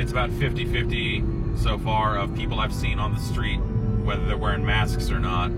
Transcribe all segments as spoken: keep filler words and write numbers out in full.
it's about fifty fifty so far of people I've seen on the street, whether they're wearing masks or not.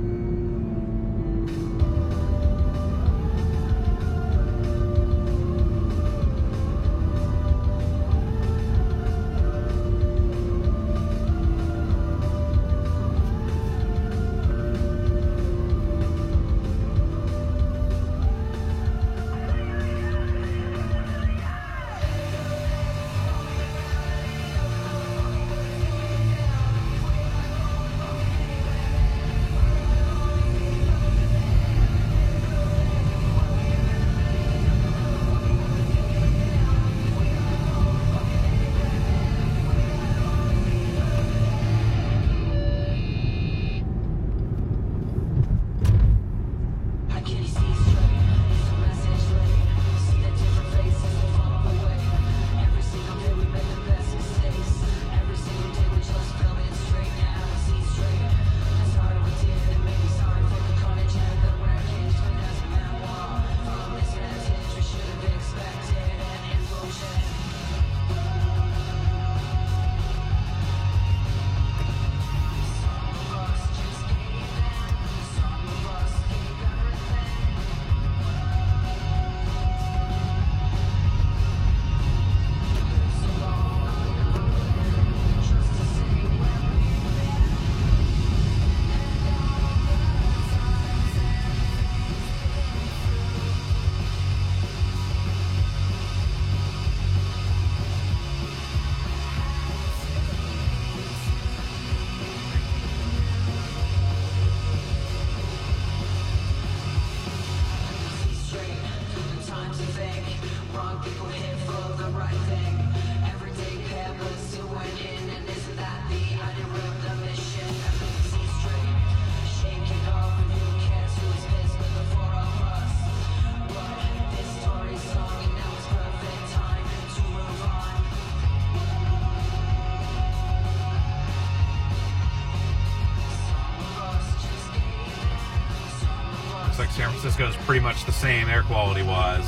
Like San Francisco is pretty much the same air quality wise.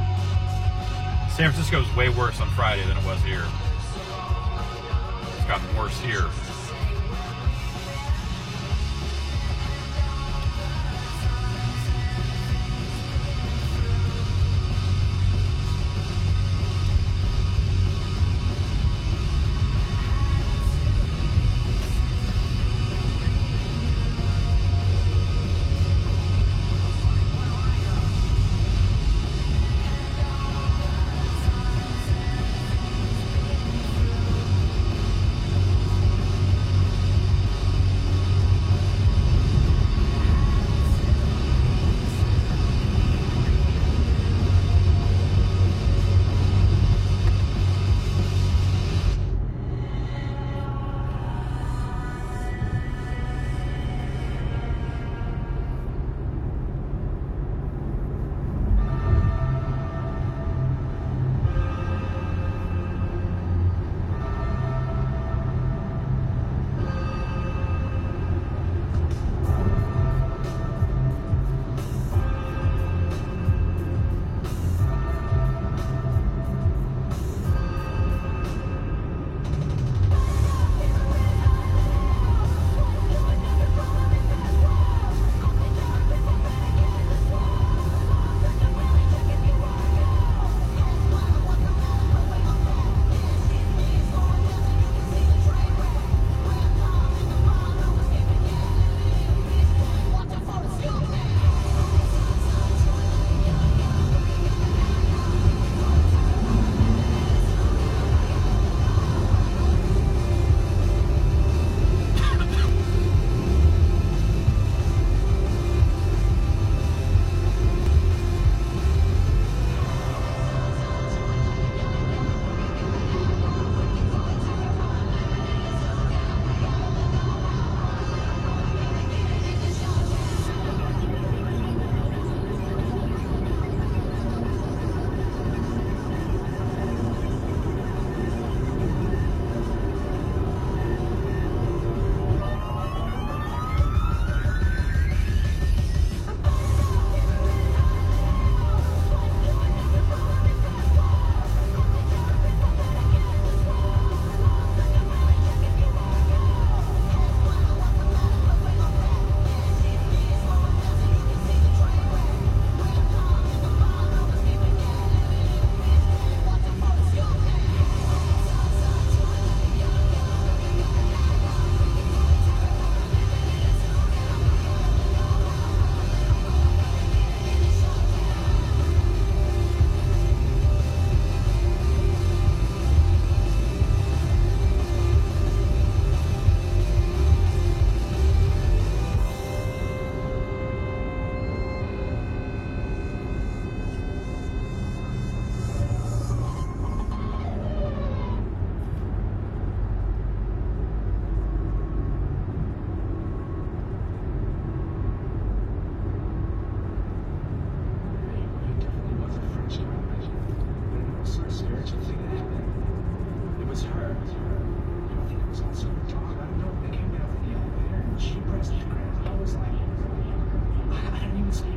San Francisco is way worse on Friday than it was here. It's gotten worse here.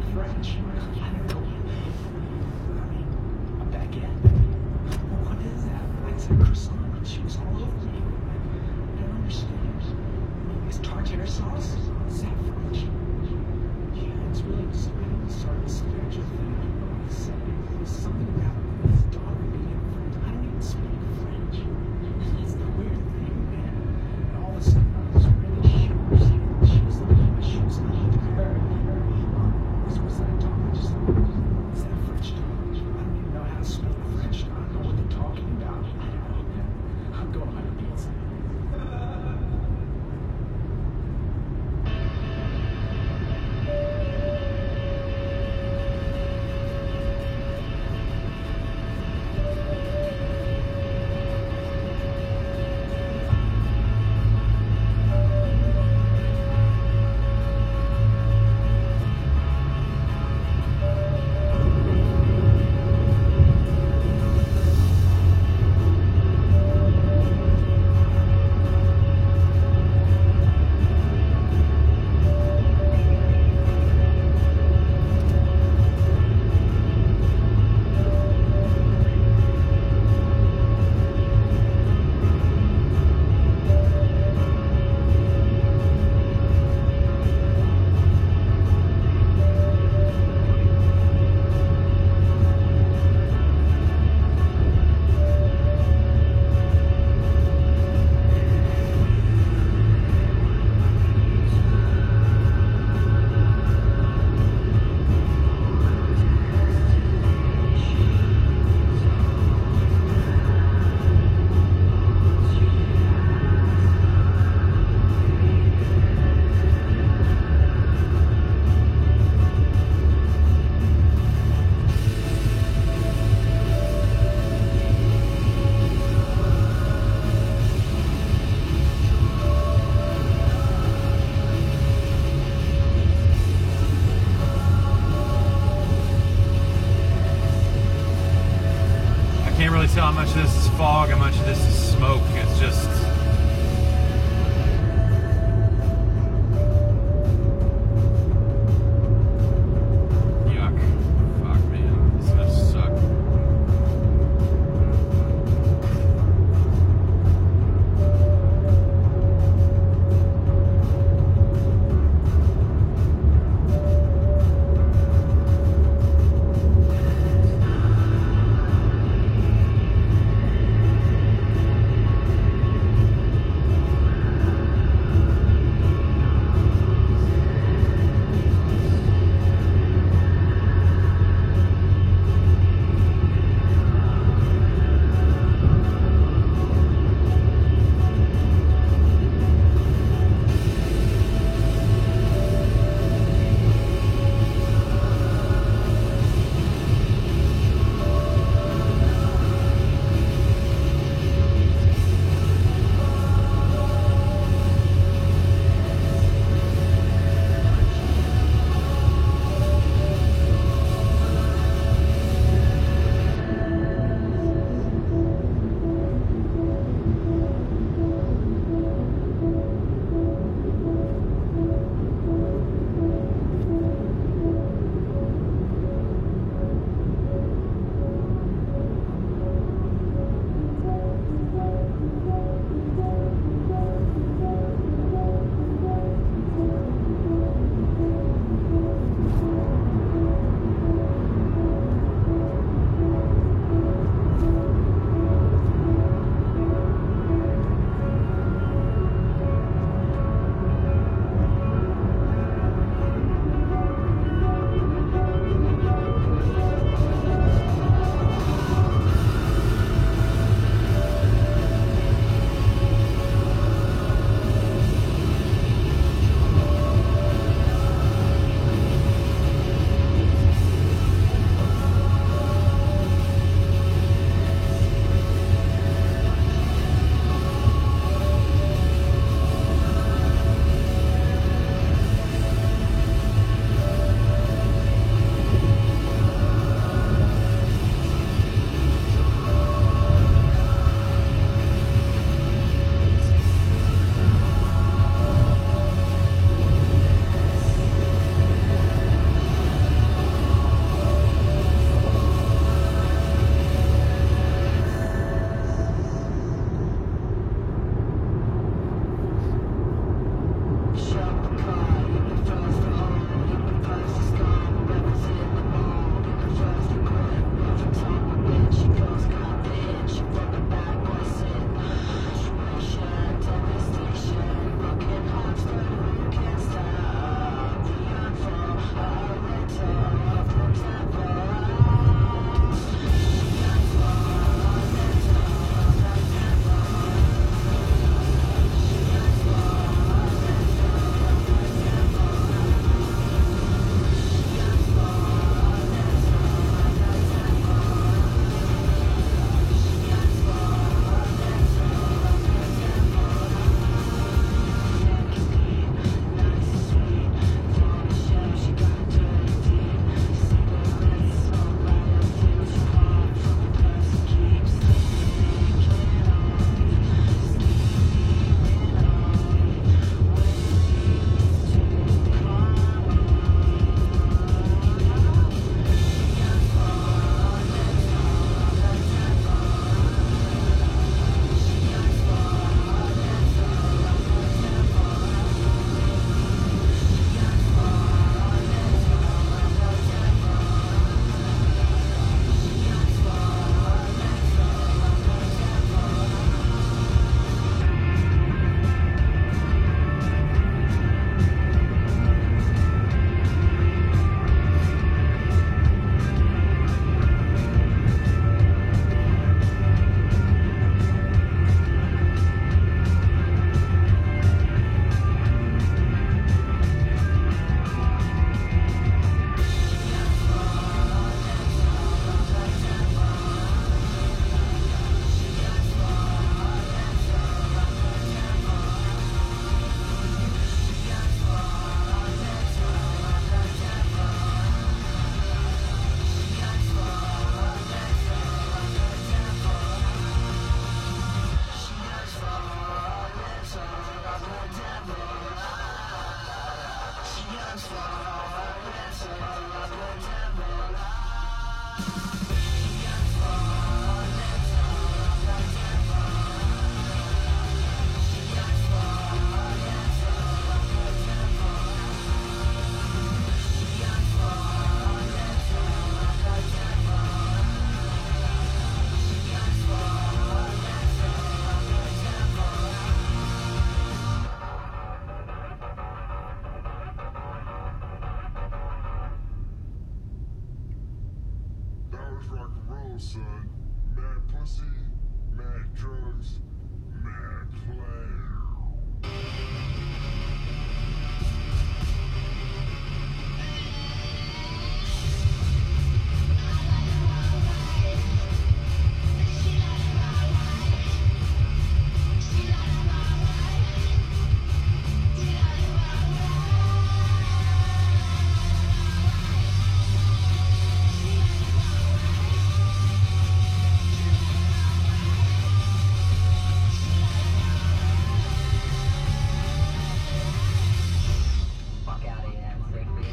French. I don't know. I mean, a baguette. What is that? I said croissant. She was all over me. I don't understand. Is tartare sauce? Is that French? Yeah, it's really just really sort of a spiritual thing. I don't know what to say. There's something about his daughter being French. I don't even speak French. And that's the weird thing, man. And all of a sudden, I was really sure she was looking at my shoes and I looked at her and her. Was, was that a dog? I just is that a French dog? I don't even know how to speak French. I don't know what they're talking about. I don't know, man. I'm going on a pizza. Tell how much of this is fog, how much of this is smoke. It's just yuck. Fuck, man. This is gonna suck. son. Mad pussy, mad drugs, mad play. Fuck out of here, Rigby.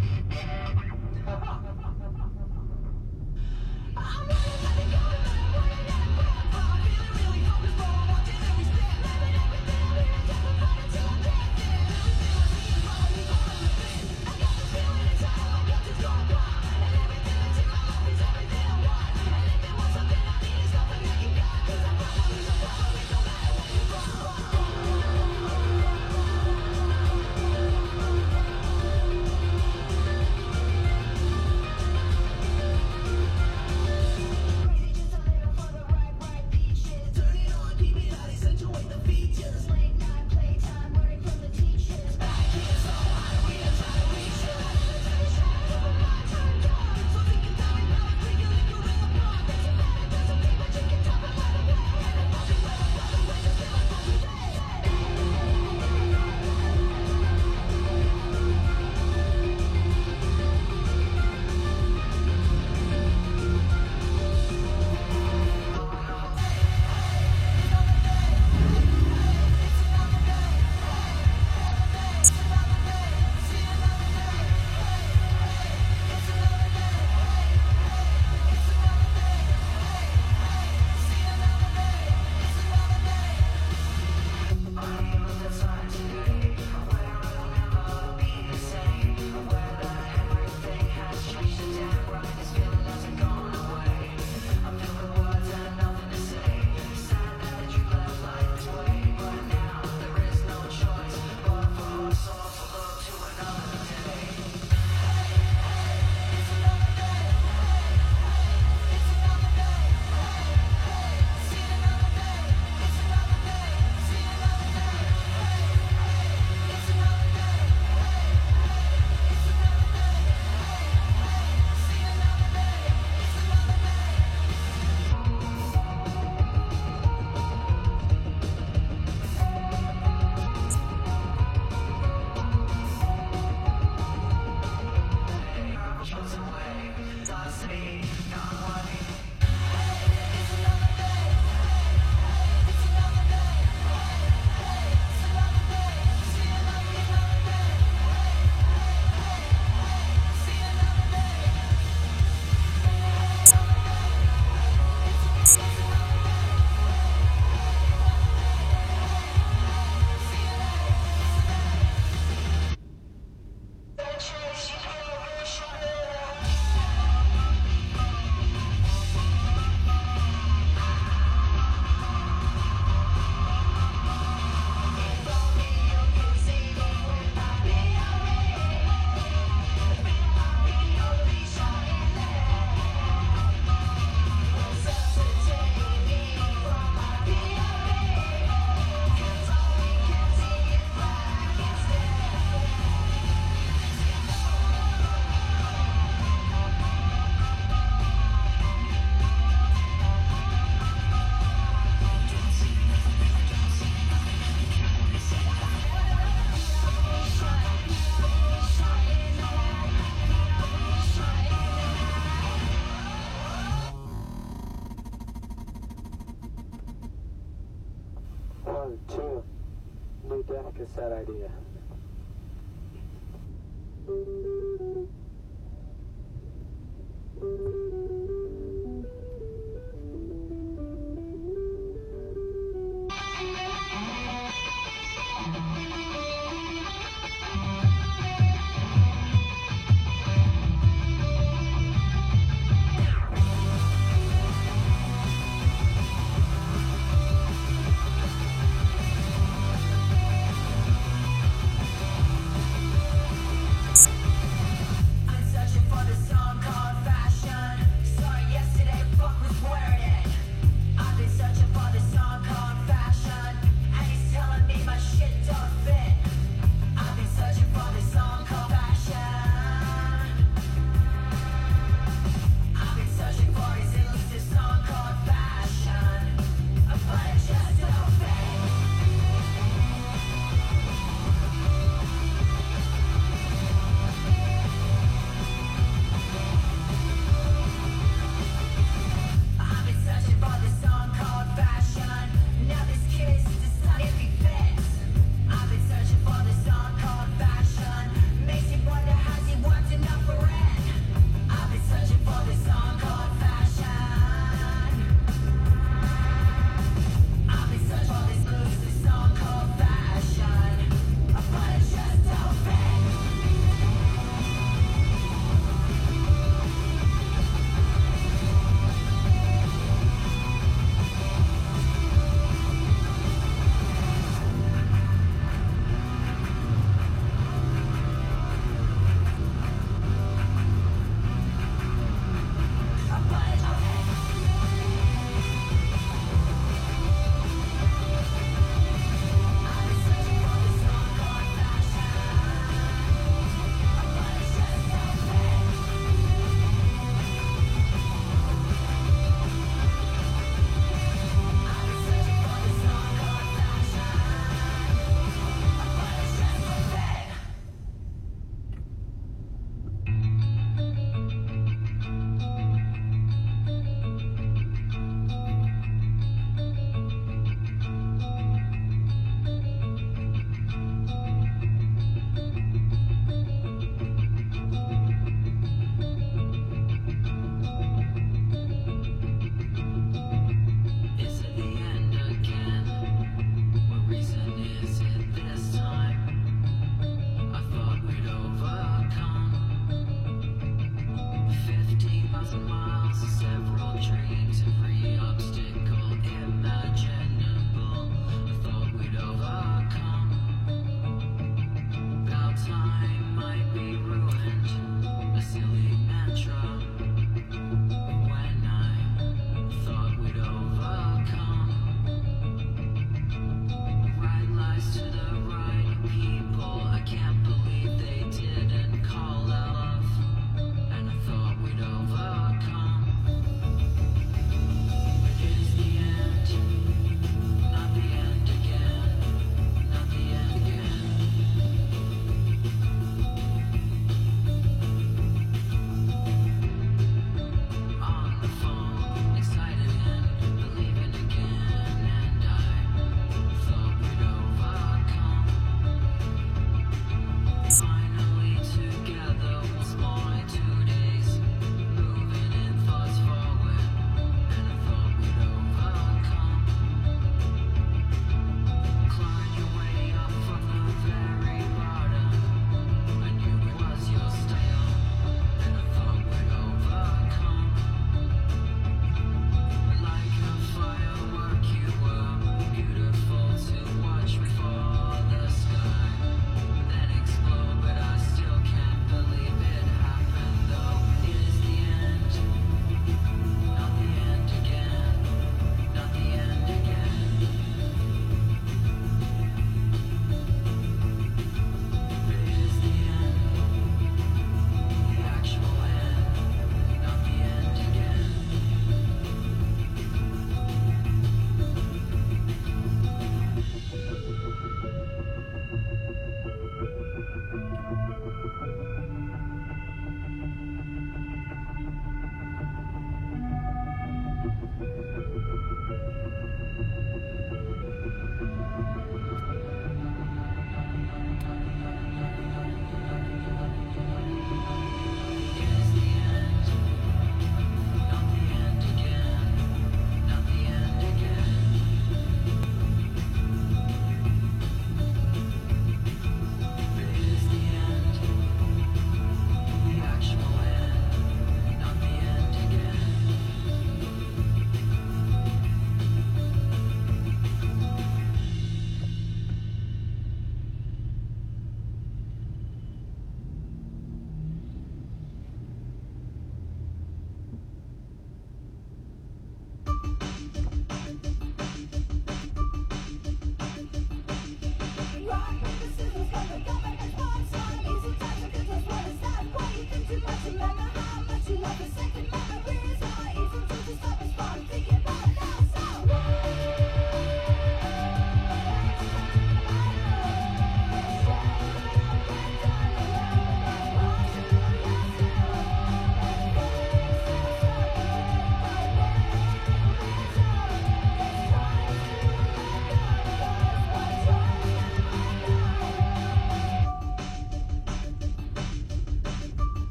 One, two. New deck cassette idea. dreams, every obstacle imaginable. I thought we'd overcome. About time might be ruined, a silly mantra. When I thought we'd overcome. Right lies to the right people. I can't believe they didn't call out love. And I thought we'd overcome.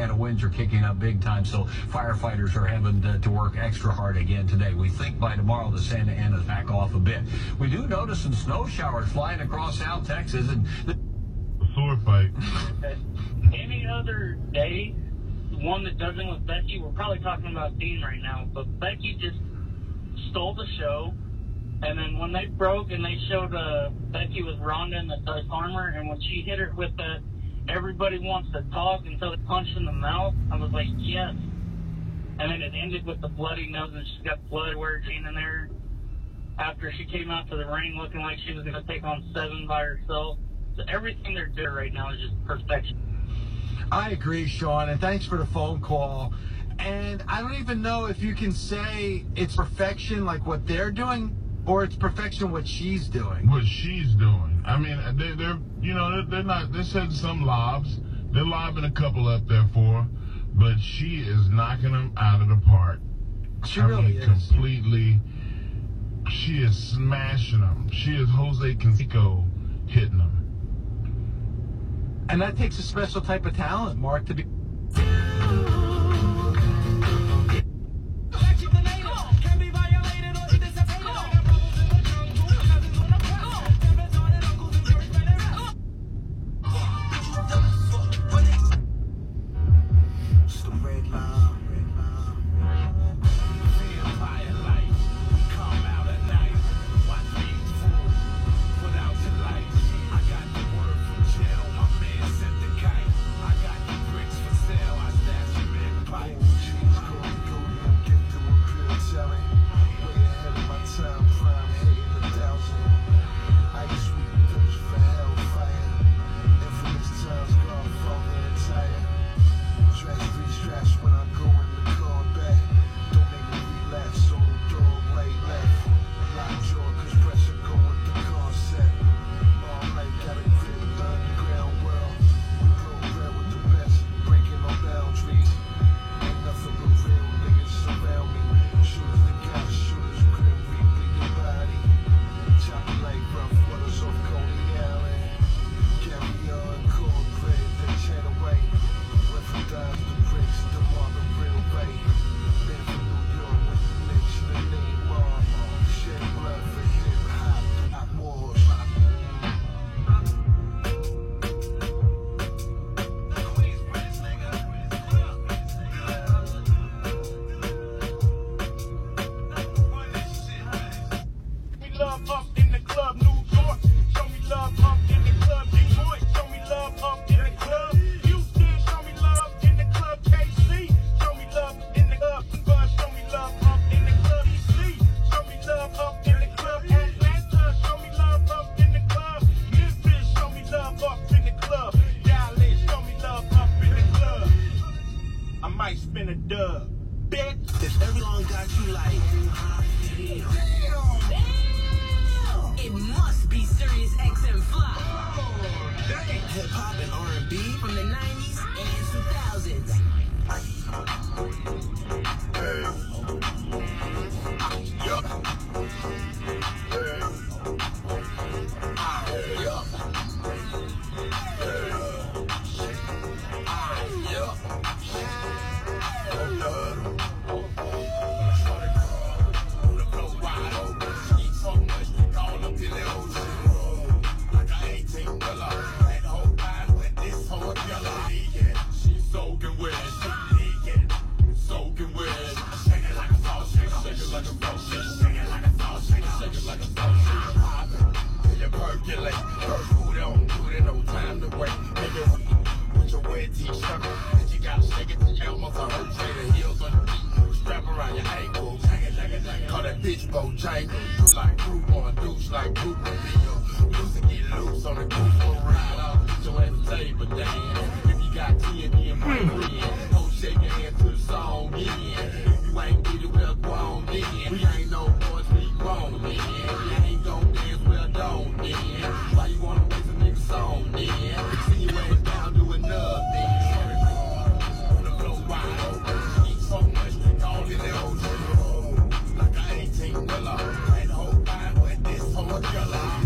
Ana winds are kicking up big time, so firefighters are having to, to work extra hard again today. We think by tomorrow the Santa Ana's back off a bit. We do notice some snow showers flying across South Texas. And the sword fight. Any other day, the one that doesn't with Becky, we're probably talking about Dean right now, but Becky just stole the show. And then when they broke and they showed uh, Becky with Ronda in the Dutch armor, and when she hit her with the everybody wants to talk until they punch in the mouth, I was like, yes. And then it ended with the bloody nose, and she's got blood working in there after she came out to the ring looking like she was going to take on Seven by herself. So everything they're doing right now is just perfection. I agree, Sean, and thanks for the phone call. And I don't even know if you can say it's perfection like what they're doing, or it's perfection what she's doing. What she's doing. I mean, they're, they're you know, they're, they're not, they're setting some lobs. They're lobbing a couple up there for her, but she is knocking them out of the park. She I really mean, is. completely. She is smashing them. She is Jose Canseco hitting them. And that takes a special type of talent, Mark, to be...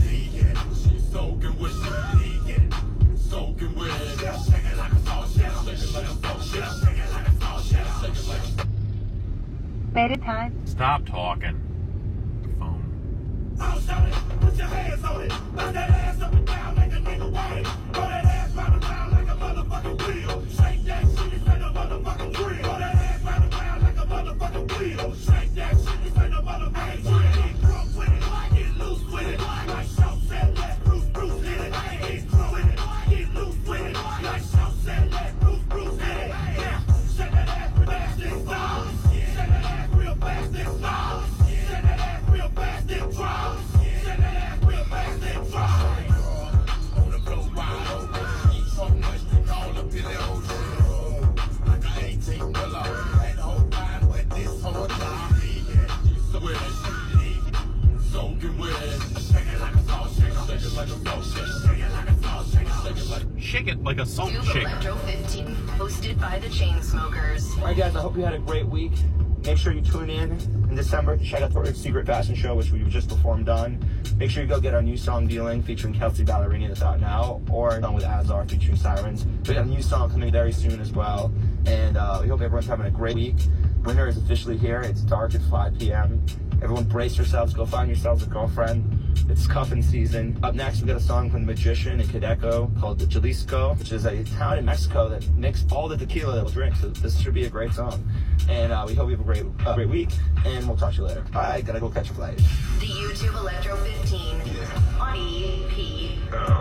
Soaking with, shaking like a salt shell. Anticipated time. Stop talking. Phone. I'll shout it, put your hands on it. Knock that ass up and down like a nigga want it. Roll that ass round and round like a motherfucking wheel. Shake that shit, it's like a motherfucking drill. Roll that ass round and round like a motherfucking wheel. Shake that shit, it's like a motherfucking drill. Get drunk with it, get loose with it. Like Shaw said, let Bruce Bruce hit it. Get drunk with it, get loose with it. Like Shaw said, let Bruce Bruce hit it. Yeah, shake that ass real fast and slow. Shake that ass real fast and slow. Shake that ass real fast and slow. Shake that ass real fast and slow. On the blow wild, eat so much to call up in the old shit. Like I ain't taking the law. That whole time, but this whole time, so with it, soaking with it. Shake it like a salt shaker, shake it like a salt shaker, shake it like a salt shaker, shake it like. Shake it like a salt Tube shaker. Electro fifteen, hosted by the Chainsmokers. Alright guys, I hope you had a great week. Make sure you tune in in December to check out the Secret Fashion Show, which we've just performed on. Make sure you go get our new song, Dealing, featuring Kelsey Ballerini that's out now, or song with Azar featuring Sirens. We got a new song coming very soon as well, and uh, we hope everyone's having a great week. Winter is officially here. It's dark at five p m Everyone brace yourselves. Go find yourselves a girlfriend. It's cuffing season. Up next, we got a song from The Magician and Cadeco called the Jalisco, which is a town in Mexico that makes all the tequila they'll drink. So this should be a great song. And uh, we hope you have a great, uh, great week, and we'll talk to you later. Bye. Gotta go catch a flight. The YouTube Electro fifteen on E A P.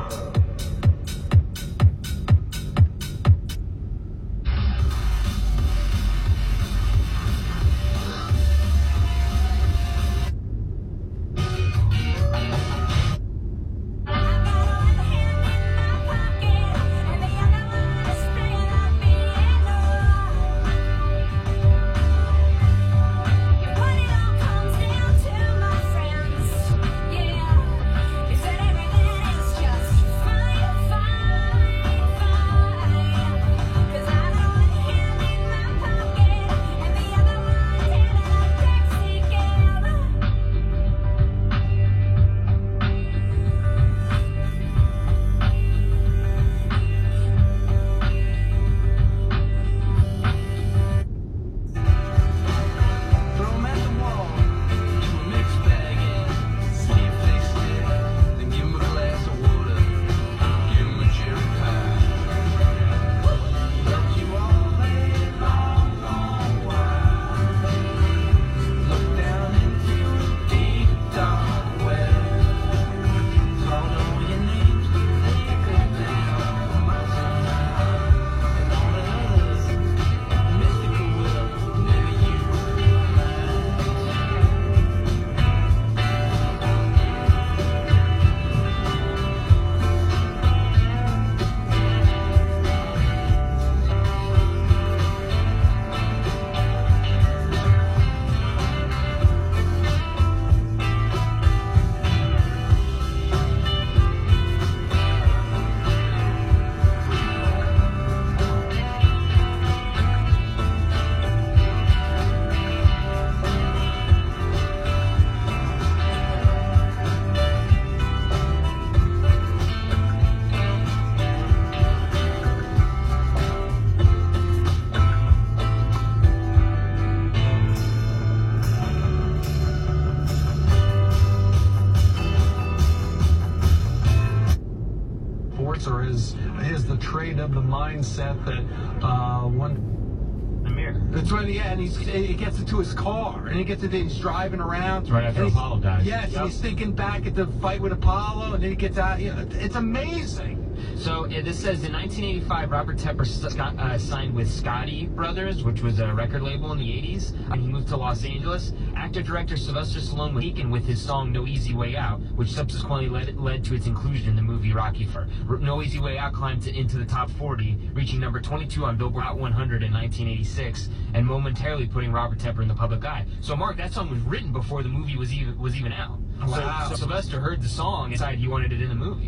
Or is is the trait of the mindset that uh, one. Amir. That's right, yeah, and he's, he gets into his car, and he gets into, he's driving around. That's right after and Apollo dies. Yes, Yep. and he's thinking back at the fight with Apollo, and then he gets out. You know, it's amazing. So uh, this says in nineteen eighty-five, Robert Tepper Scott, uh, signed with Scotty Brothers, which was a record label in the eighties. And he moved to Los Angeles. Actor-director Sylvester Stallone was taken with his song No Easy Way Out, which subsequently led, led to its inclusion in the movie Rocky Four. No Easy Way Out climbed to, into the top forty, reaching number twenty-two on Billboard Hot one hundred in nineteen eighty-six, and momentarily putting Robert Tepper in the public eye. So, Mark, that song was written before the movie was even was even out. Wow. So, so Sylvester heard the song and decided he wanted it in the movie.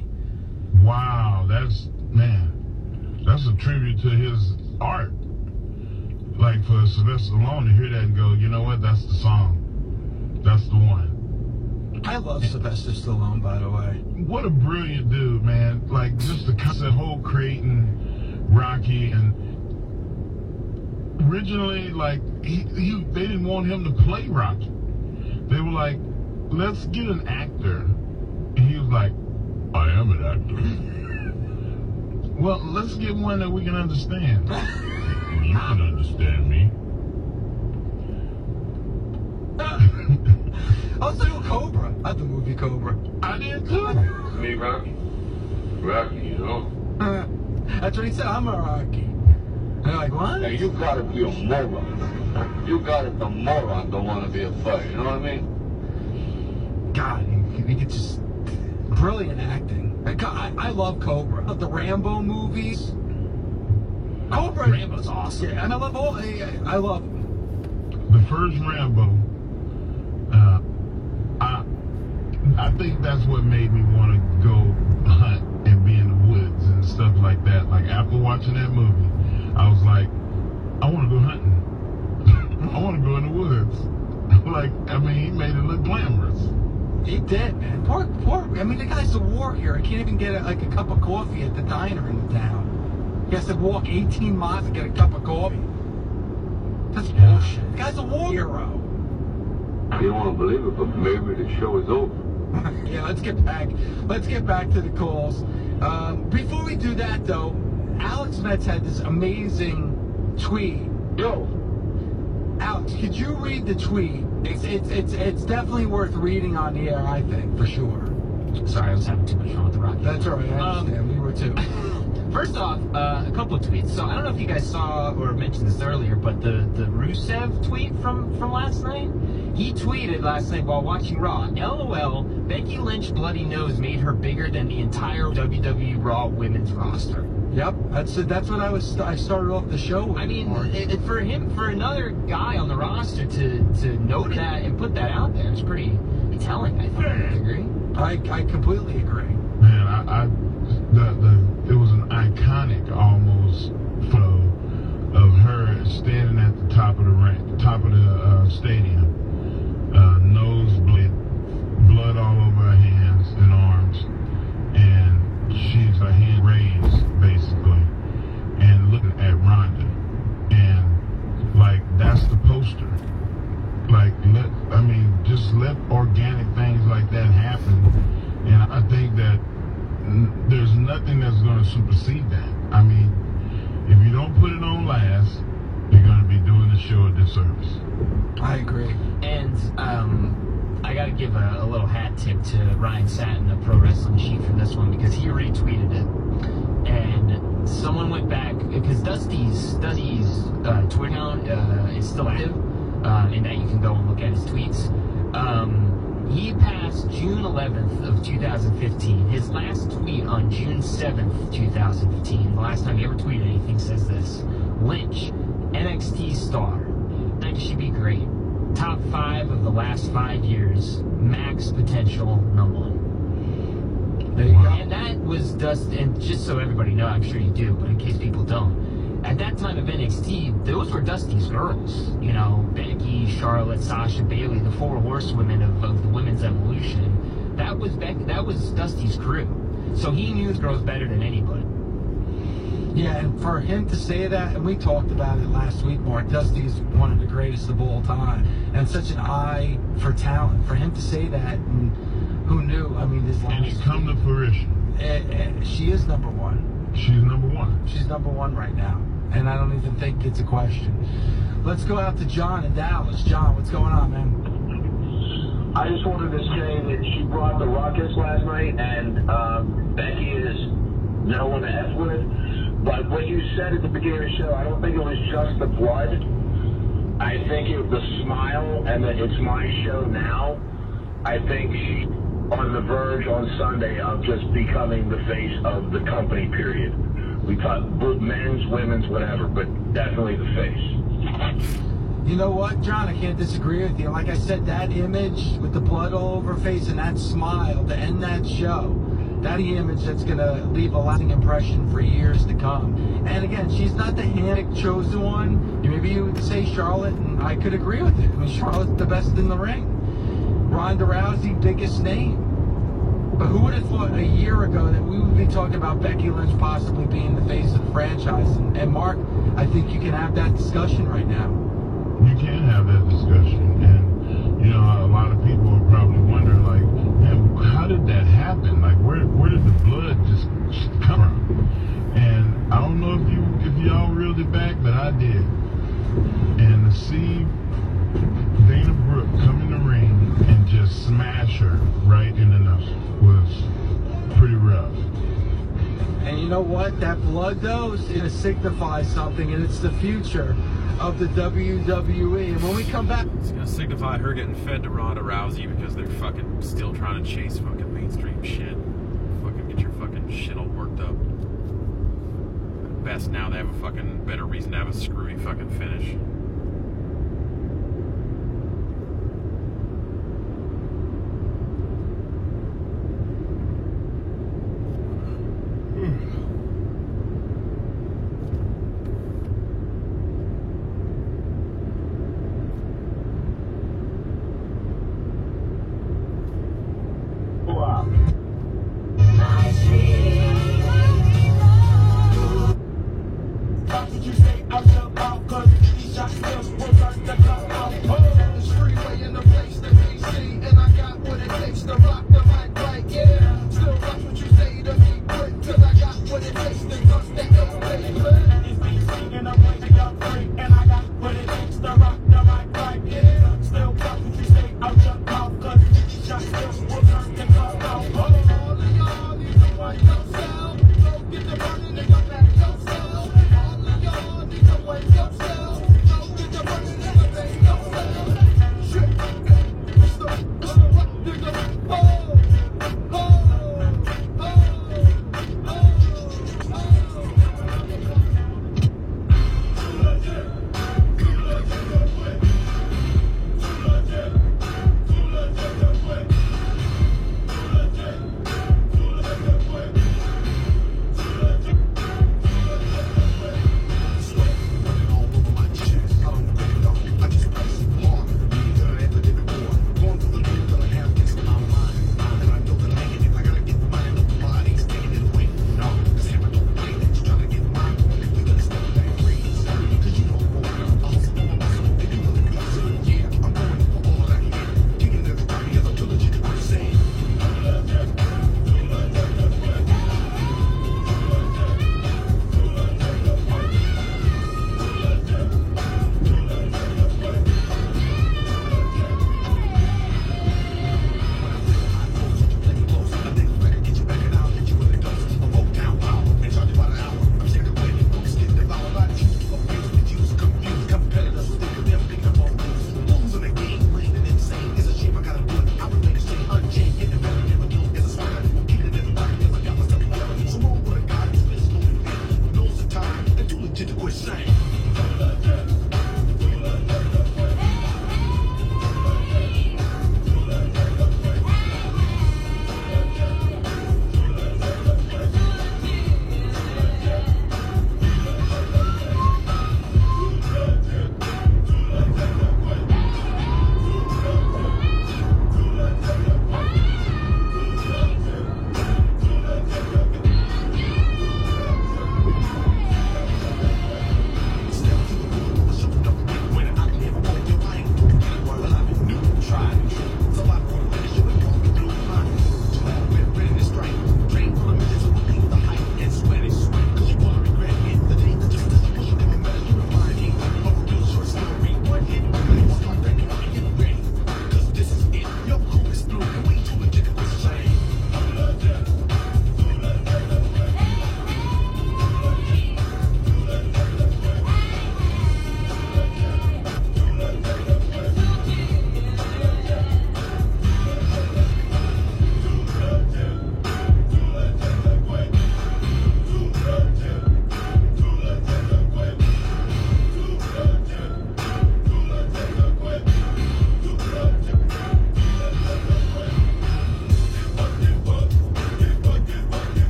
Wow, that's, man, that's a tribute to his art. Like for Sylvester Stallone to hear that and go, you know what, that's the song. That's the one. I love Sylvester Stallone, by the way. What a brilliant dude, man. Like just the, the whole creating Rocky and originally, like, he, he they didn't want him to play Rocky. They were like, let's get an actor. And he was like, I am an actor. Well, let's get one that we can understand. You can understand me. I was thinking Cobra. I had the movie Cobra. I did too. Me, Rocky. Rocky, you know? That's what he said. I'm a Rocky. And they're like, what? Now, you gotta be a moron. You gotta be a moron, don't wanna be a fighter, you know what I mean? God, he, he could just... Brilliant acting. I, I, I love Cobra. I love the Rambo movies. Cobra... Rambo's awesome. Yeah, and I love all... I, I love... The first Rambo, uh, I, I think that's what made me want to go hunt and be in the woods and stuff like that. Like, after watching that movie, I was like, I want to go hunting. I want to go in the woods. Like, I mean, he made it look glamorous. He did, man. Poor, poor... I mean, the guy's a warrior. He can't even get, a, like, a cup of coffee at the diner in the town. He has to walk eighteen miles to get a cup of coffee. That's bullshit. The guy's a war hero. You don't want to believe it, but maybe the show is over. Yeah, let's get back. Let's get back to the calls. Um, before we do that, though, Alex Metz had this amazing tweet. Yo, Alex, could you read the tweet? It's it's it's it's definitely worth reading on the air, I think, for sure. Sorry, I was having too much fun with the Rocky. That's all right. I understand. Um, we were too. First off, uh, a couple of tweets. So I don't know if you guys saw or mentioned this earlier, but the, the Rusev tweet from, from last night, he tweeted last night while watching Raw, LOL, Becky Lynch bloody nose made her bigger than the entire W W E Raw women's roster. Yep, that's that's what I was. I started off the show with. I mean, it, it, for him, for another guy on the roster to to note that and put that out there is pretty telling. I think. I agree. I I completely agree. Man, I, I the the it was an iconic almost photo of her standing at the top of the ring, top of the uh, stadium, uh, nosebleed, blood all over her hands and arms, and she's her hand raised basically, and looking at Ronda, and like that's the poster. Like let I mean just let organic things like that happen, and I think that there's nothing that's going to supersede that. I mean, if you don't put it on last, you're going to be doing the show a disservice. I agree. And um, I got to give a, a little hat tip to Ryan Satin, the Pro Wrestling Chief, for this one because he retweeted it. And someone went back because Dusty's Dusty's uh, Twitter account uh, is still active, uh, in that you can go and look at his tweets. Um, He passed June eleventh of two thousand fifteen. His last tweet on June seventh, two thousand fifteen, the last time he ever tweeted anything, says this: Lynch, N X T star. That should be great. Top five of the last five years. Max potential number one. There you go. And that was Dust. And just so everybody knows, I'm sure you do, but in case people don't. At that time of N X T, those were Dusty's girls. You know, Becky, Charlotte, Sasha, Bailey, the four horsewomen of, of the women's evolution. That was Becky, that was Dusty's crew. So he knew his girls better than anybody. Yeah, and for him to say that, and we talked about it last week, Mark, Dusty's one of the greatest of all time, and such an eye for talent. For him to say that, and who knew? I mean, this and it's come to fruition. And, and she is number one. She's number one. She's number one right now. And I don't even think it's a question. Let's go out to John in Dallas. John, what's going on, man? I just wanted to say that she brought the Rockets last night, and um, Becky is no one to F with. But what you said at the beginning of the show, I don't think it was just the blood. I think it was the smile and the it's my show now. I think she's on the verge on Sunday of just becoming the face of the company, period. We talk men's, women's, whatever, but definitely the face. You know what, John? I can't disagree with you. Like I said, that image with the blood all over her face and that smile to end that show, that image that's going to leave a lasting impression for years to come. And again, she's not the hand chosen one. Maybe you would say Charlotte, and I could agree with it. I mean, Charlotte's the best in the ring. Ronda Rousey, biggest name. But who would have thought a year ago that we would be talking about Becky Lynch possibly being the face of the franchise? And, and Mark, I think you can have that discussion right now. You can have that discussion, and you know a lot of people are probably wondering, like, man, how did that happen? Like, where where did the blood just come from? And I don't know if you if y'all reeled it back, but I did. And to see Dana Brooke come in the ring and just smash her right in the nose was pretty rough. And you know what? That blood, though, is going to signify something, and it's the future of the W W E. And when we come back, it's going to signify her getting fed to Ronda Rousey because they're fucking still trying to chase fucking mainstream shit. Fucking get your fucking shit all worked up. At best, now they have a fucking better reason to have a screwy fucking finish.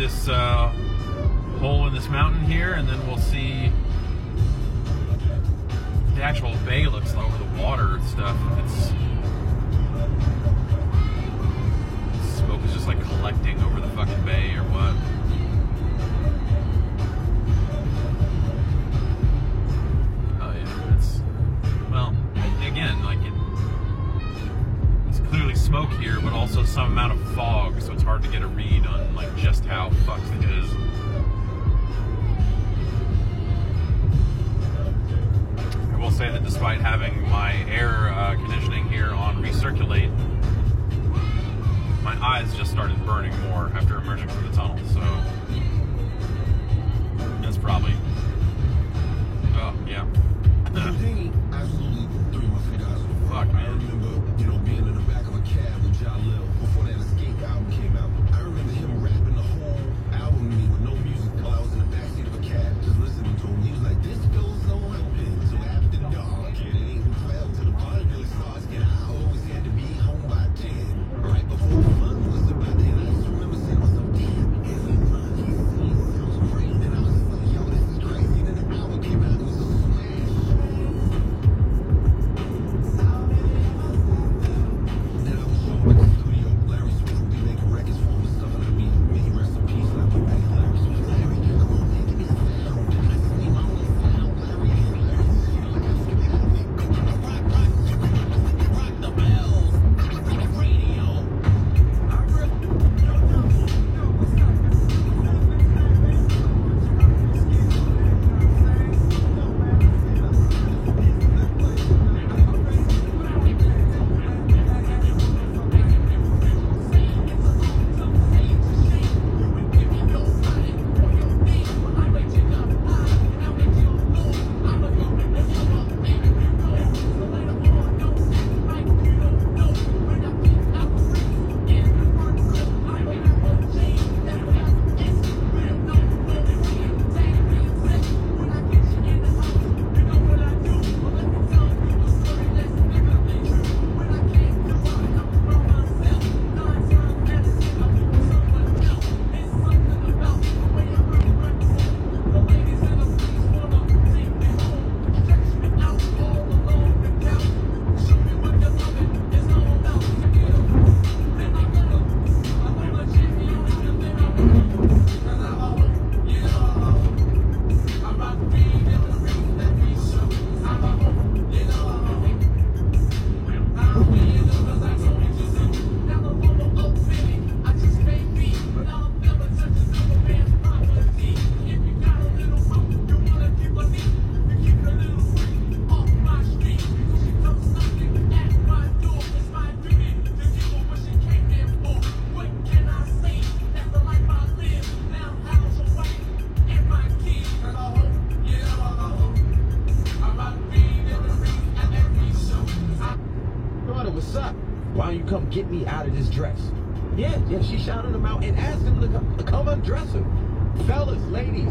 this uh, hole in this mountain here, and then we'll see the actual bay looks over the water and stuff. It's smoke is just like collecting over the fucking bay or what. Oh yeah, it's well again like it. It's clearly smoke here, but also some amount of fog, so it's hard to get a read on like just how fucked it is. I will say that despite having my air uh, conditioning here on recirculate, my eyes just started burning more after emerging from the tunnel, so that's probably, oh yeah. Fuck, man. I remember, you know, being in the back of a cab with Jalil before that Escape album came out. I remember him rapping the whole album to me with no music while I was in the backseat of a cab just listening to him. He was like, this feels so helping. So after dark, it ain't twelve till the party really starts. And I always had to be home by ten. Right before the fun was about ten. I just remember saying to myself, damn, every line he sings sounds great. And I was just like, yo, this is crazy. And then the album came out, it was a smash. What's up? Why don't you come get me out of this dress? Yeah, yeah, she shouted him out and asked him to come, to come undress him. Fellas, ladies.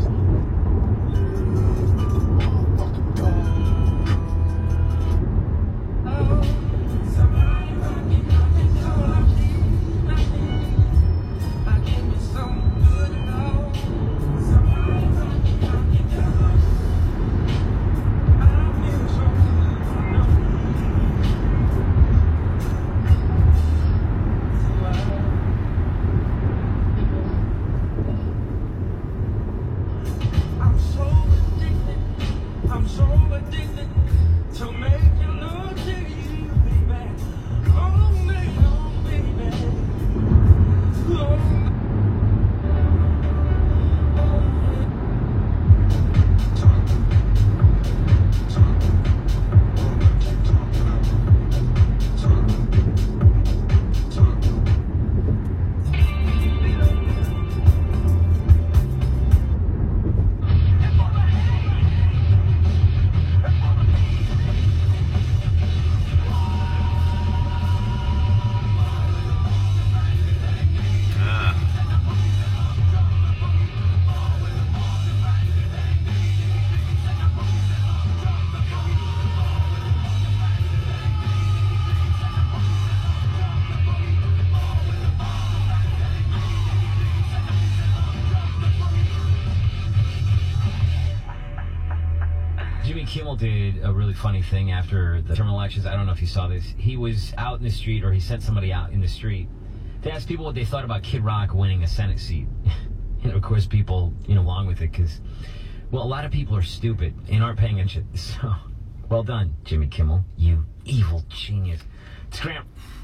Kimmel did a really funny thing after the term elections. I don't know if you saw this. He was out in the street, or he sent somebody out in the street to ask people what they thought about Kid Rock winning a Senate seat. And of course, people, you know, along with it, because, well, a lot of people are stupid and aren't paying attention. So, well done, Jimmy Kimmel, you evil genius. Scram.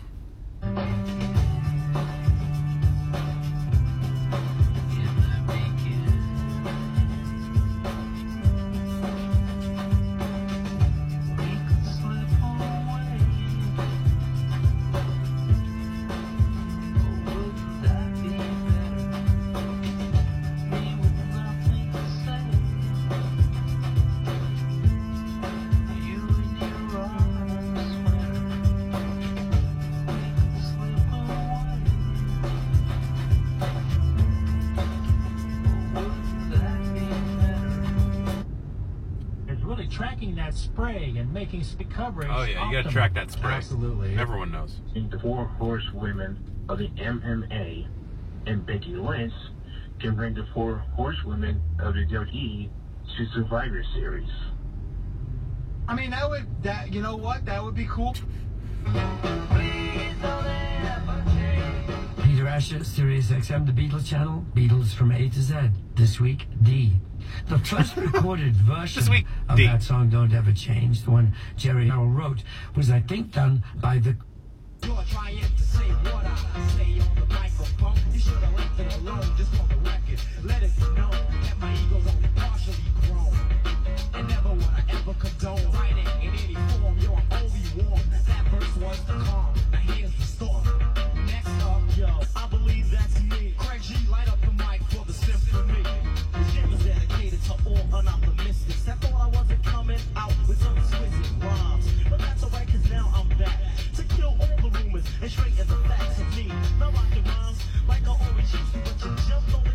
Tracking that spray and making coverage. Oh yeah, you gotta track that spray. Absolutely. Everyone knows. The four horsewomen of the M M A and Becky Lynch can bring the four horsewomen of the W W E to Survivor Series. I mean, that would, that, you know what? That would be cool. Peter Asher, Sirius X M, the Beatles channel. Beatles from A to Z. This week, D. The first recorded version week, of D. that song, Don't Ever Change, the one Jerry Harrell wrote, was, I think, done by the... You're trying to say what I say on the microphone. You should have left it alone, just on the record. Let it be known that my ego's only partially grown. And never would I ever condone writing in any form. You're only warm. That verse was the calm. Now here's the storm. Next up, yo, I believe that's me. Craig G, light up the mic for the symphony. The jam is dedicated to all unoptimistics. I thought I wasn't coming out with some exquisite rhymes. But that's alright, cause now I'm back to kill all the rumors and straighten the facts of me. Now rock the rhymes like I always used to, but you jumped on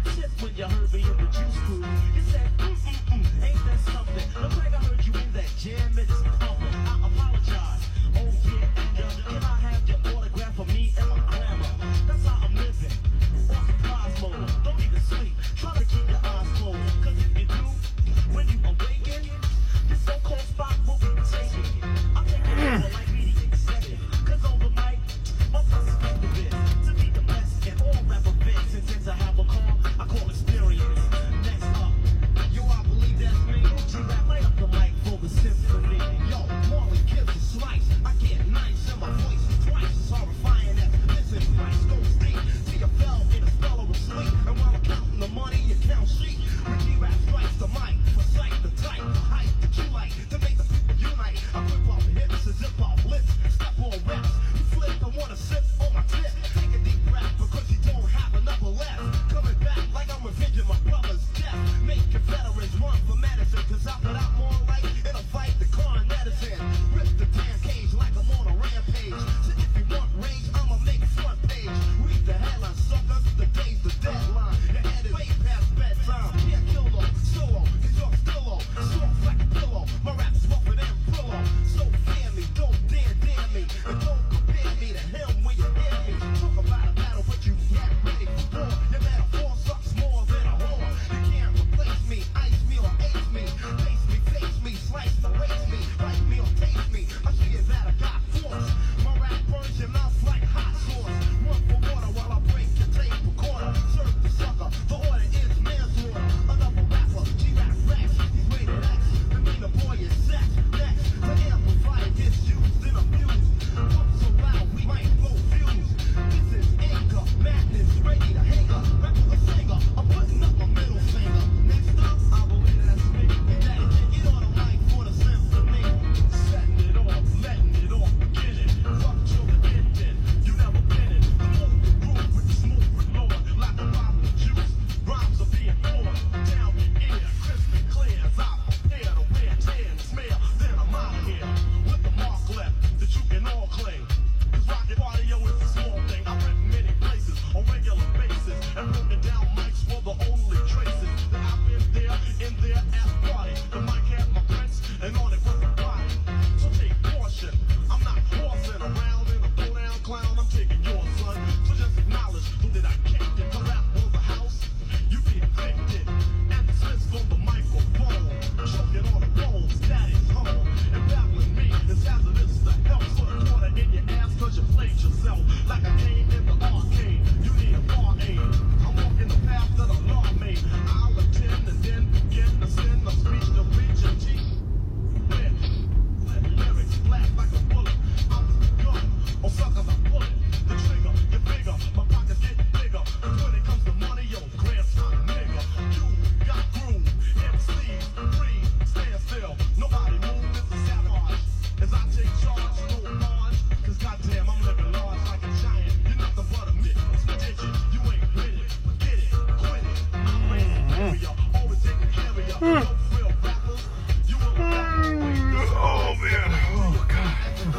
Oh man, oh god.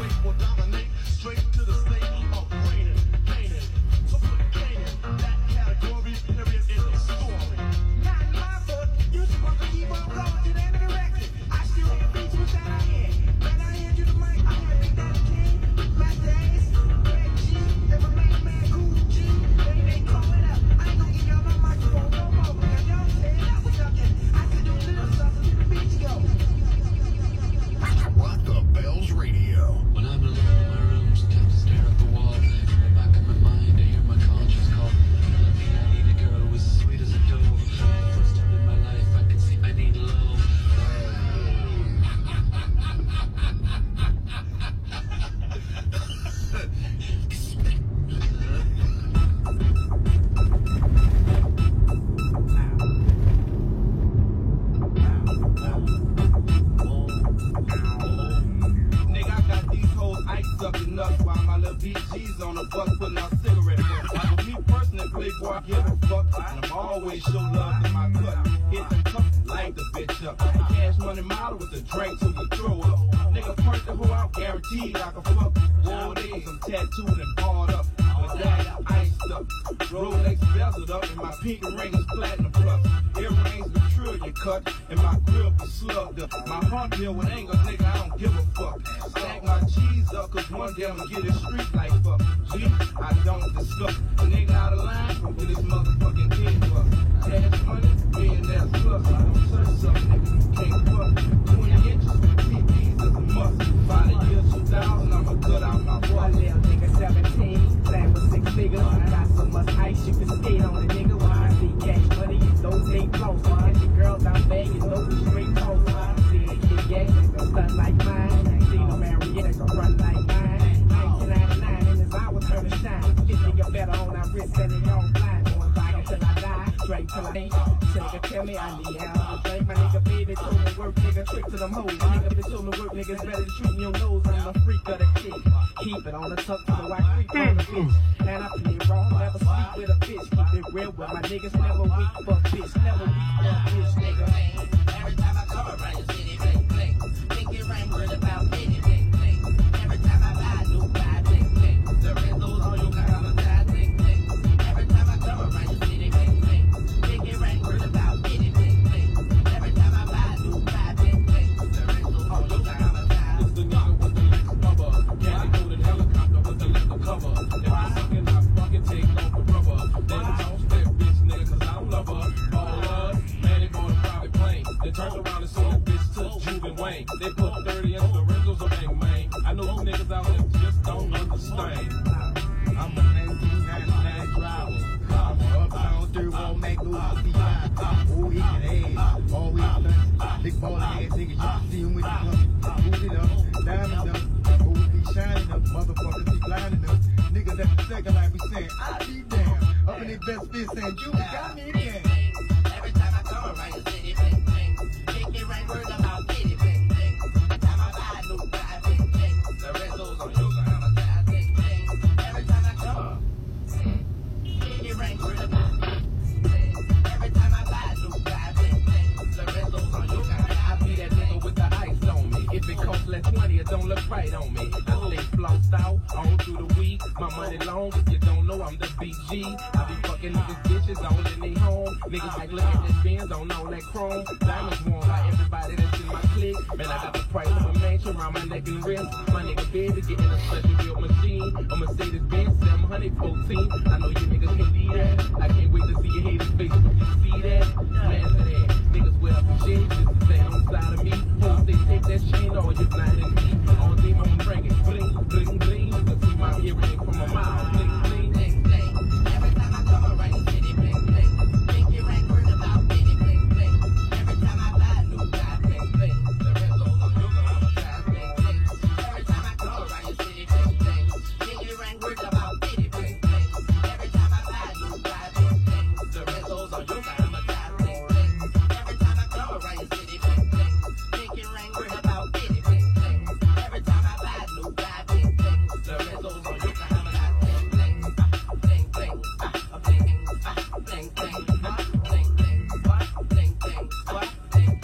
Rock the Bells Radio. When I'm alone in my room, sometimes I stare at the wall. In the back of my mind, I hear my conscience call. Let me, I need a girl who is as sweet as a dove. First time in my life, I can see I need love. Nigga, I got these hoes iced up enough while my little B G's on the bus putting out cigarette butts. But me personally, Playboy, I give a fuck. And I'm always show love in my cut. Hit the cup and light the bitch up. Cash money model with the drink till you throw up. Nigga, punch the hoe out, guaranteed I can fuck. Whoa, days, I'm tattooed and barred up. With that, iced up. Rolex bezeled up, and my pinky ring is platinum plus. Earrings be trillion cut, and my grill be slugged up. My heart deal with anger, nigga, I don't give a fuck. Stack my cheese up, cause one day I'ma get a street like fuck. G, I don't discuss. A nigga out of line, gon' get his motherfucking head fucked. Cash money, millionaire plus. I don't touch something, nigga, you can't fuck. twenty inches with T Vs is a must. By the year two thousand, I'ma cut out my butt. One little nigga seventeen, plan for six figures. I got so much ice you can skate on it, nigga. When I see cash money, you don't take close. And the girls out there, you know we straight close. See a kid gang, nigga, stun like mine. See no Marietta, go run like mine. nineteen ninety-nine, in his hour turn to shine. Get nigga better on our wrist than they on blind. Going back until I die, straight till I ain't. So nigga tell me I need help. Drink my nigga baby, told me work, nigga, trick to them hoes. Nigga bitch told me work, niggas better than shooting your nose. I'm a freak of the kid. Keep it on the tuck to the white freak on the bitch. And I play wrong, never sleep with a bitch. Keep it real with my niggas, never weak for a bitch. Never weak for a bitch, nigga. Every time I come around your city, bling, bling. Think it ain't worried about anything, bling. Every time I buy a new buy, bling, bling. The Rizzo's on your kind of die, bling, bling. Every time I come around your city, bling, bling. Think it ain't worried about anything, bling. Every time I buy a new buy, bling, bling. The Rizzo's on your kind of die. It's the nigga with the Lex rubber. Candy coated helicopter with the leather cover. If I suck it, I fucking take off the rubber. Then toss that bitch, nigga, cause I don't love her. All love, man, they bought a private plane. They turned around and sold that bitch to Juve and Wayne. They put thirty in the rentals of Bang Bang. I know you niggas out there just don't understand. I'm a nineteen ninety-nine driver. I'm a uptown dirt won't make no fifty five. Oh, he can ass. Always lunch. Big ball ass nigga. You can see him with the club. Boot it up. Diamond up. Always be shining up. Motherfuckers be blinding up. Niggas at the second line be saying, I be damn. Up in their best fit saying, you got me again. Every time I come around your city, bling, bling. Think it ain't worried about anything, bling, bling. Every time I buy a new buy, bling, bling. The Rizzo's on your kind of die, bling, bling. Every time I come, think it ain't worried about anything, bling. Every time I buy a new buy, bling, bling. The Rizzo's on your kind of die. I be that nigga with the ice on me. If it costs less money, it don't look right on me. I stay flossed out all through the week. My money long, if you don't know, I'm the B G. I be fucking niggas bitches all in they home. Niggas like look at this Benz on all that chrome. Diamonds worn by everybody that's in my clique. Man, I got the price of a mansion around my neck and wrist. My nigga baby getting a special built machine. A Mercedes Benz seven fourteen. I know you niggas can't do that. I can't wait to see your haters' face when you see that. Man, for that. Niggas wear up shit just to stay on the side of me. Hoes they take that chain or you blinding me. All day I'm bringing bling, bling, bling. You can see my earring from a mile. Bling, bling, bling, bling. Every time I come around your city, bling, bling. Think it ain't worried about anything, bling, bling. Every time I buy a new buy, bling, bling. The Rizzo's on your kind of die, bling, bling. Every time I come around your city, bling, bling. Think it ain't worried about anything, bling, bling. Every time I buy a new buy, bling, bling. The Rizzo's on your kind of die, bling, bling. Every time I come around your city, bling, bling. Think it ain't worried about anything, bling, bling. Every time I buy a new buy, bling, bling. The Rizzo's on your kind of die, bling, bling. Bling, bling, ah, bling, ah, bling, bling, ah, bling, bling, what, bling, bling, what, bling,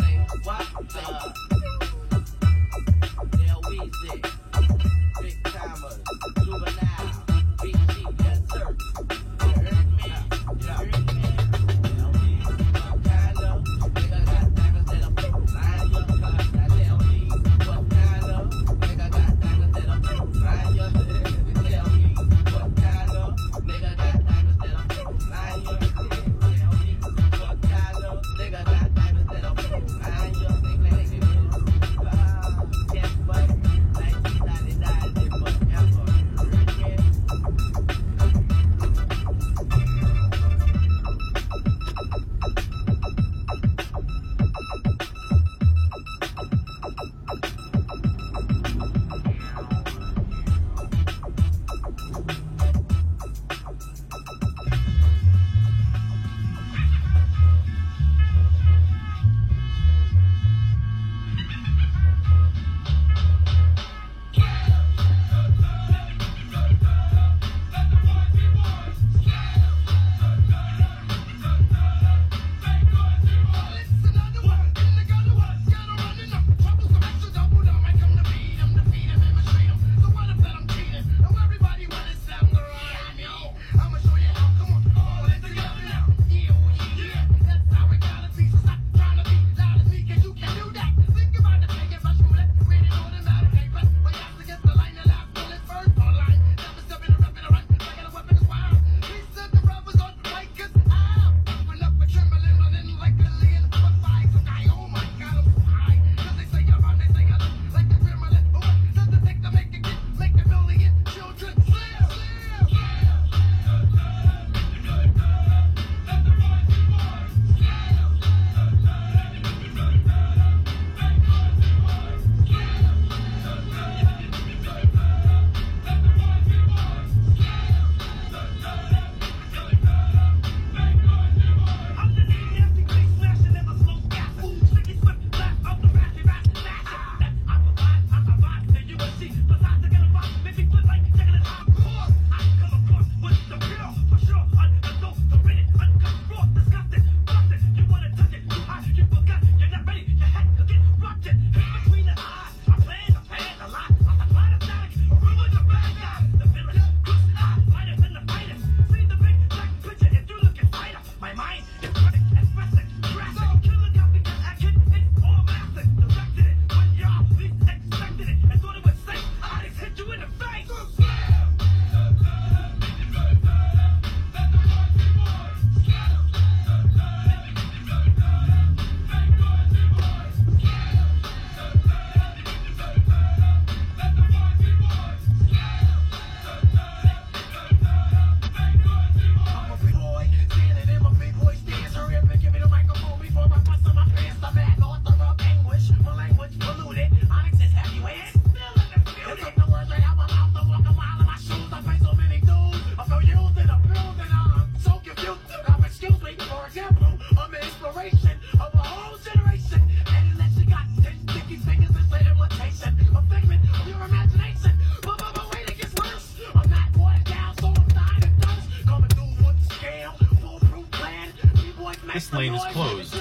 This lane is closed.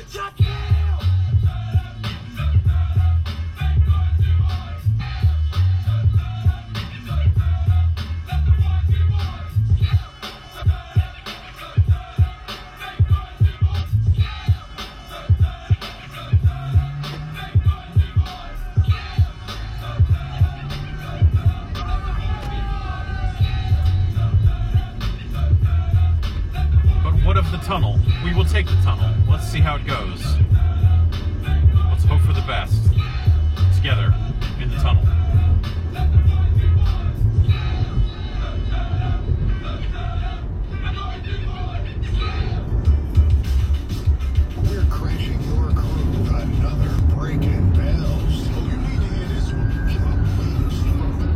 What of the tunnel? We will take the tunnel. Let's see how it goes. Let's hope for the best. Together, in the tunnel. We're crashing your crew. Another breaking bells. Oh, you need to hear this one. You can't wait to see it.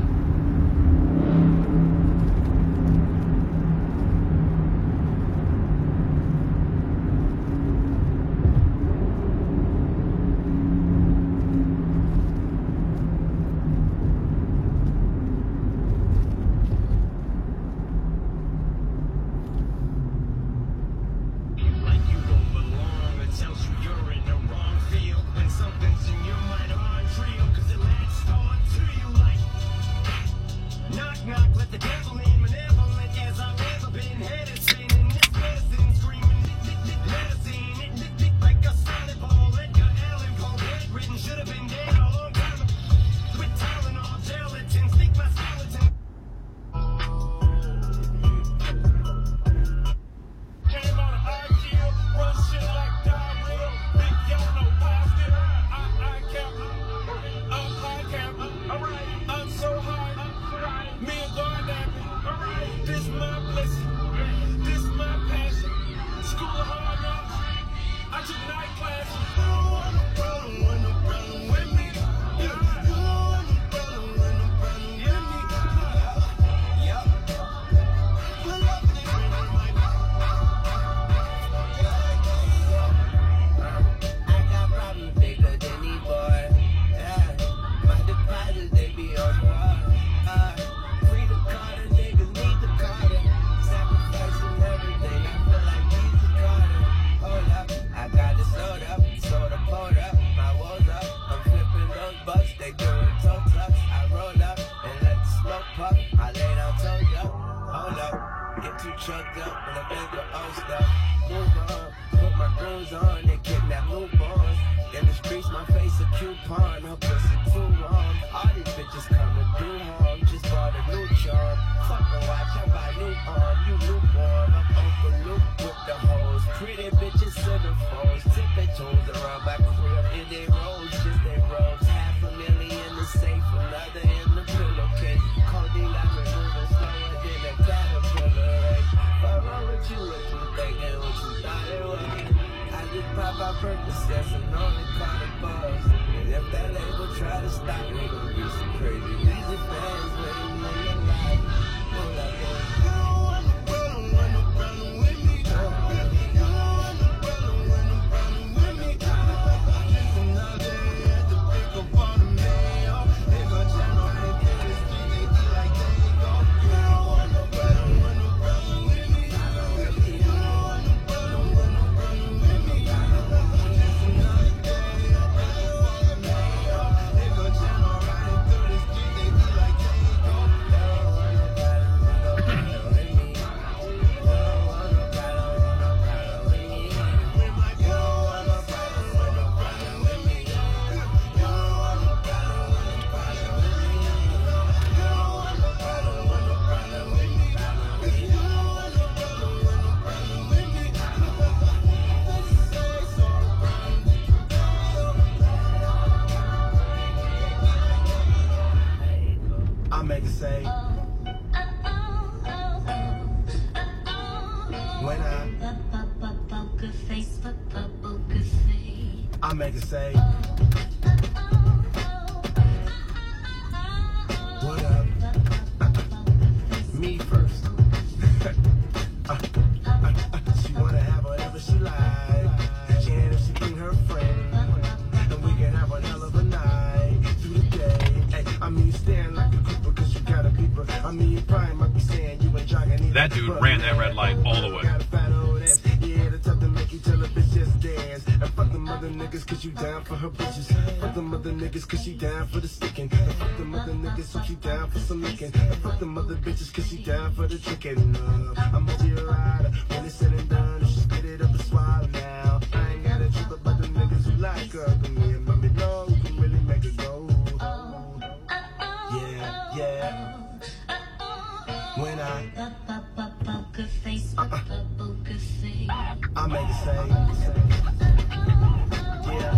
I make it say, what up? Me first. uh, uh, uh, she wanna have whatever she like. She ain't if she bring her friend, then we can have a hell of a night through the day. Hey, I mean you stand like a creeper cause you got a beeper. I mean you probably might be saying you ain't jogging. That dude ran that red light all the way. Yeah, the tough to make you tell her bitch just dance. And fuck them other niggas cause you down for her bitches. Fuck them other niggas cause she down for the sticking. And fuck them other niggas so she down for some licking. And fuck them other bitches cause she down for the chicken. Uh, I'm a dear rider. When it's said and done, she spit it up and swallow now. I ain't got a trip about the niggas who like her. But me and mommy know who can really make her go. Yeah, yeah. When I poker face, uh, poker face, I make it say, yeah.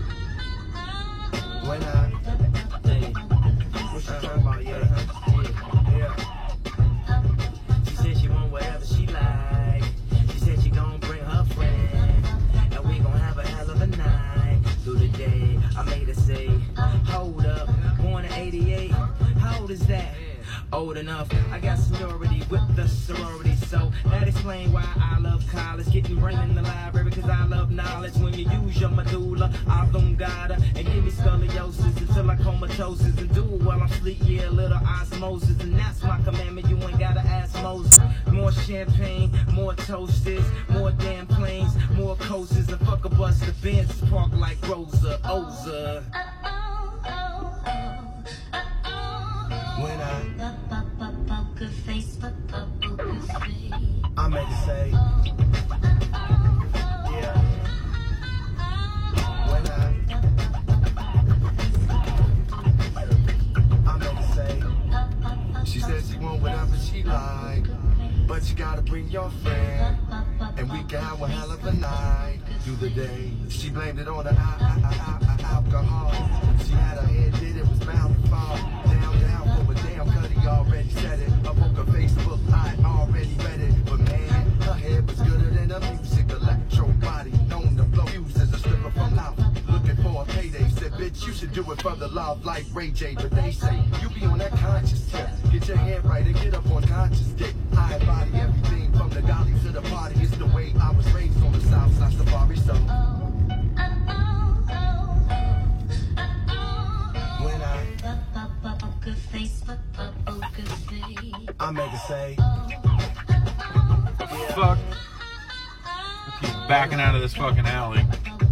When I, hey, what you talking about, yeah, yeah, yeah. She said she want whatever she like. She said she gon' bring her friend, and we gon' have a hell of a night through the day. I made her say, hold up, born in eighty-eight. How old is that? Old enough. I got seniority with the sorority, so that explain why I love college. Getting brain in the library because I love knowledge. When you use your medulla oblongata and give me scoliosis until I comatosis and do it while I'm asleep. Yeah, a little osmosis, and that's my commandment. You ain't gotta ask Moses. More champagne, more toasters, more damn planes, more coasters, and fuck a bus the Benz park like Rosa Oza. When I poker face, poker face, I make it say, yeah. When I, I make it say, she said she want whatever she like, but you gotta bring your friend, and we can have a hell of a night through the day. She blamed it on the alcohol. She had her head did it was bound to fall down, down. Damn, Cuddy already said it. Up on her Facebook, I already read it. But man, her head was gooder than a music electro body. Known to blow used as a stripper from Loud. Looking for a payday. Said, bitch, you should do it for the love like Ray J. But they say, you be on that conscious tip. Get your head right and get up on conscious dick. High body, everything from the golly to the party. It's the way I was raised on the south side safari. So when I face, I make it say, yeah. Fuck. I keep backing out of this fucking alley.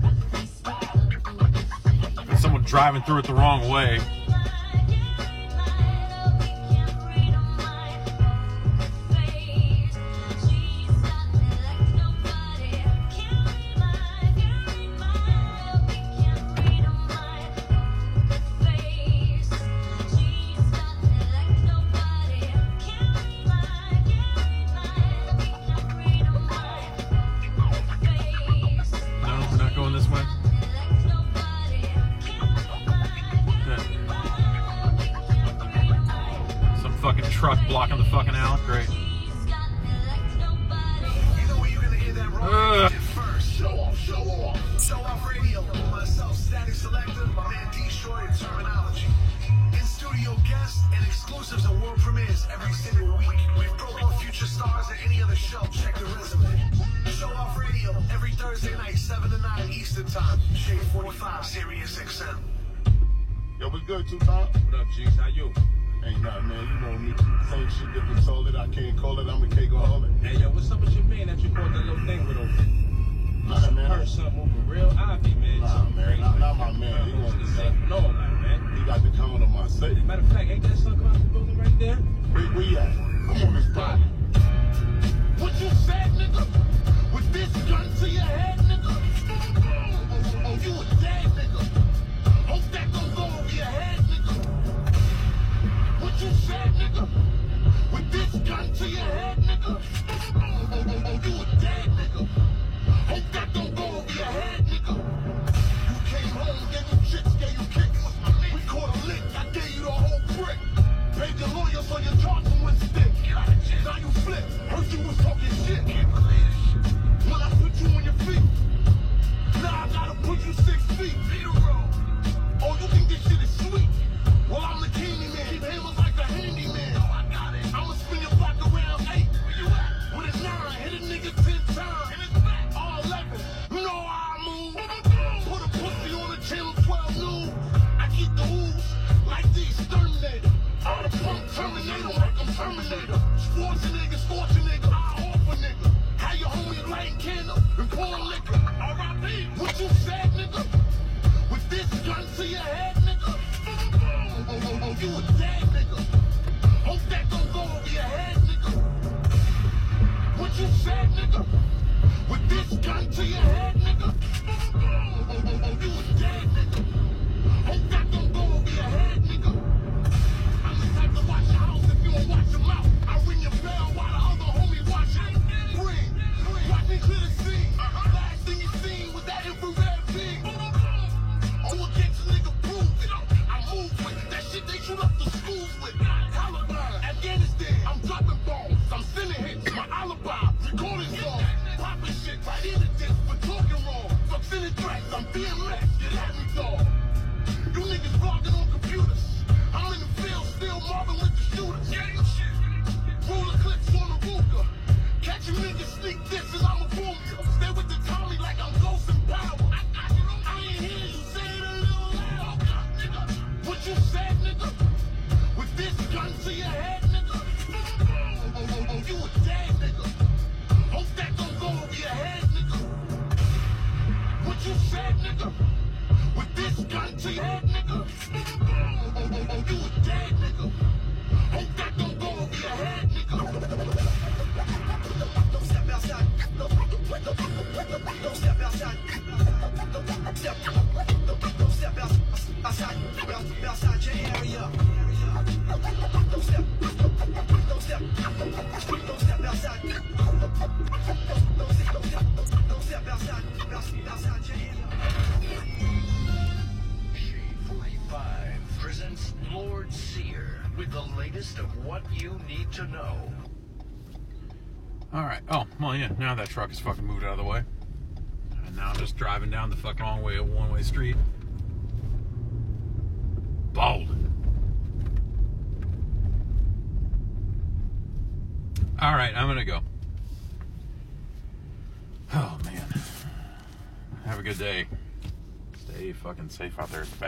There's someone driving through it the wrong way. Truck blocking the fucking alley. Great. Uh. Show off, show off. Show off radio. Myself, Static Selector, my man D Short in Terminology. In studio guests and exclusives and world premieres every single week. We've brought more future stars than any other show. Check the resume. Show off radio every Thursday night, seven to nine Eastern Time. Shade forty-five, Sirius X M. Yo, what's good, Tupac? What up, G's? How you? Ain't nothing, man. You know me. Same shit, different soul it. I can't call it. I'm a cake hold it. Hey, yo, what's up with your man that you bought that little thing with over? Nah, man. Heard something over real obvious, man. Nah, something man. crazy. Not, not my man. He wants to say. No, man. He got the count on my safe. Matter of fact, ain't that son come out the building right there? Where, where you at? I'm on this spot. What you said, nigga? With this gun to your head, nigga? Oh, oh, you a dead nigga. Hope that don't go over your head, nigga. What you said, nigga? With this gun to your head, nigga? Oh, oh, oh, oh, you a dead nigga. Hope that don't go over your head, nigga. You came home, gave you chicks, gave you kicks. We caught a lick, I gave you the whole brick. Paid your lawyer so your Johnson would stick. Now you flip, heard you was talking shit. When I put you on your feet, nigga. With this gun to your head, nigga. Oh, oh, oh, oh, you a dead nigga. Hope that don't go over your head, nigga. Don't step outside. Don't step outside. Don't step, don't step outside, outside, outside your area. Don't step, don't step, don't step outside. Don't step, don't step outside, outside your area. Shade forty-five presents Lord Sear with the latest of what you need to know. All right. Oh, well, yeah. Now that truck is fucking moved out of the way. And now I'm just driving down the fucking wrong way, a one-way street. Bold. All right, I'm gonna go. Oh, man. Have a good day. Stay fucking safe out there. It's bad.